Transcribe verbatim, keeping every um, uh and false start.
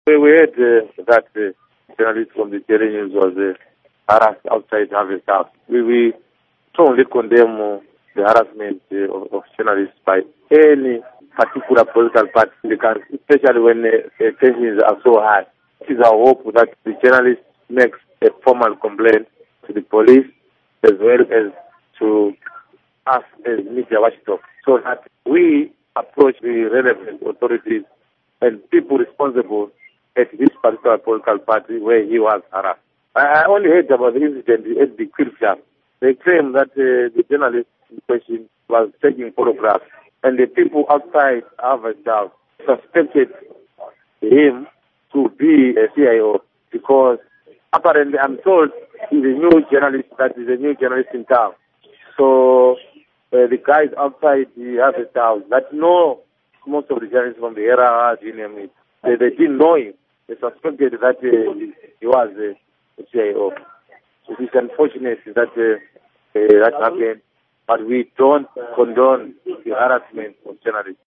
So we heard uh, that uh, journalist from the Daily News was uh, harassed outside Harvest House. We, we strongly condemn uh, the harassment uh, of, of journalists by any particular political party in the country, especially when uh, uh, tensions are so high. It is our hope that the journalist makes a formal complaint to the police as well as to us as media watchdog, so that we approach the relevant authorities and people responsible at this particular political party where he was harassed. I only heard about the incident at the Quill Jam. They claim that uh, the journalist in question was taking photographs, and the people outside Harvard House suspected him to be a C I O because apparently, I'm told, he's a new journalist, that is a new journalist in town. So uh, the guys outside the Harvest House that know most of the journalists from the era, you name it, they, they didn't know him. They suspected that uh, he was a, a C I O. So it's unfortunate that uh, uh, that happened, but we don't condone the harassment of journalists.